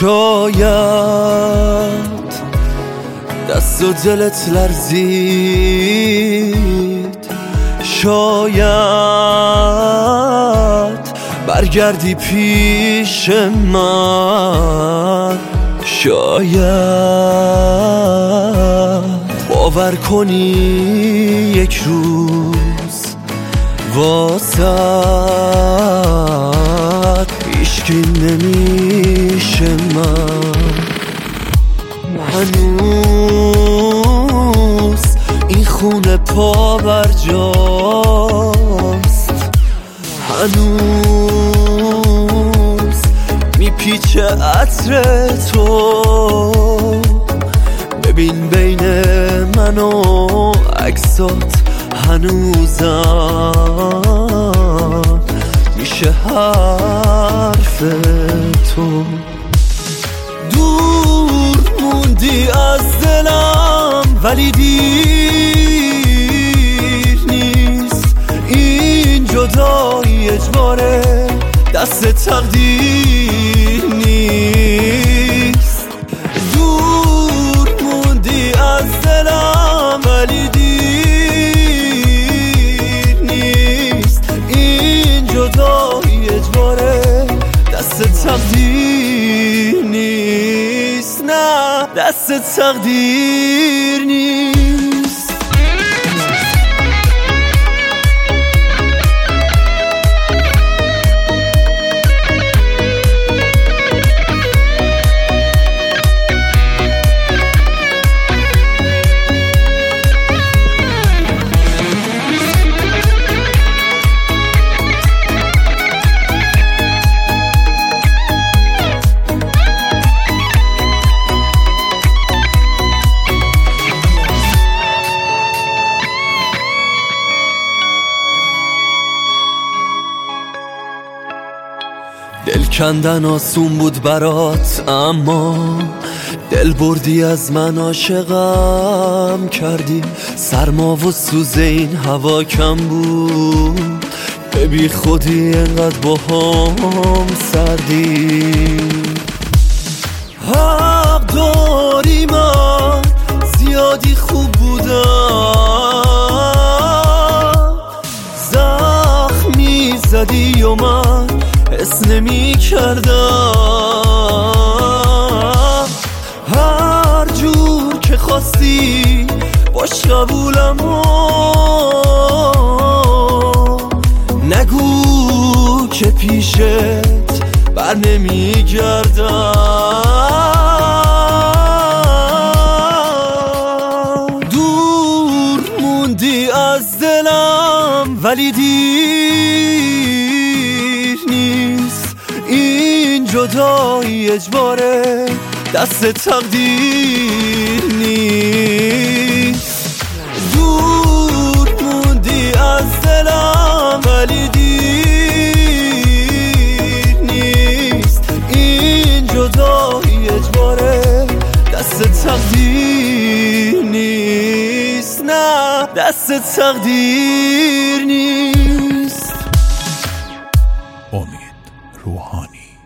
شاید دست و دلت لرزید، شاید برگردی پیش من، شاید باور کنی یک روز واسد هیچکی نمیشه. من هنوز این خونه پا بر جاست، هنوز میپیچه عطر تو. ببین بین من و عکسات هنوزم میشه حرف تو. دور موندی از دلم ولی دیر نیست، این جدایی اجباره دست تقدیر نیست. دور موندی از دلم ولی دیر نیست، این جدایی اجباره دست تقدیر نیست، نه دست تقدیر نیست. دل کندن آسون بود برات، اما دل بردی از من، عاشقم کردی. سرما و سوز این هوا کم بود، به بی خودی انقدر با هم سردی. حق داری من زیادی خوب بودم، زخمی زدی و من حس نمی کردم. هر جور که خواستی باش قبولم، نگو که پیشت بر نمی گردم. دور موندی از دلم ولی دیر نیست، این جدایی اجباره دست تقدیر نیست. دور موندی از دلم ولی دیر نیست، این جدایی اجباره دست تقدیر نیست، نه دست تقدیر نیست. امید روحانی.